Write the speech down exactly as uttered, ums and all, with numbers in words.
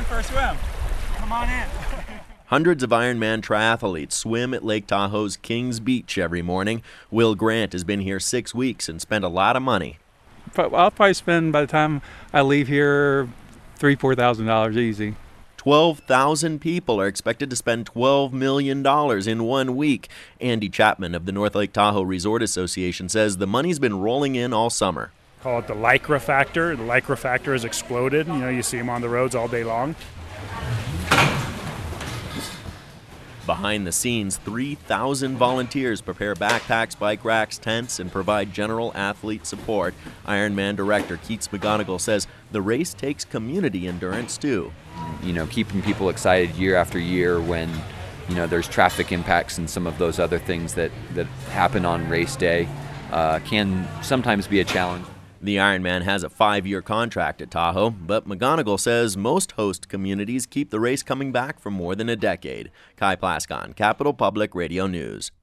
for a swim. Come on in. Hundreds of Ironman triathletes swim at Lake Tahoe's Kings Beach every morning. Will Grant has been here six weeks and spent a lot of money. I'll probably spend, by the time I leave here, three, four thousand dollars easy. twelve thousand people are expected to spend twelve million dollars in one week. Andy Chapman of the North Lake Tahoe Resort Association says the money's been rolling in all summer. Call it the Lycra factor. The Lycra factor has exploded. You know, you see them on the roads all day long. Behind the scenes, three thousand volunteers prepare backpacks, bike racks, tents, and provide general athlete support. Ironman director Keats McGonigal says the race takes community endurance too. You know, keeping people excited year after year when, you know, there's traffic impacts and some of those other things that, that happen on race day uh, can sometimes be a challenge. The Ironman has a five-year contract at Tahoe, but McGonigal says most host communities keep the race coming back for more than a decade. Kai Plascon, Capital Public Radio News.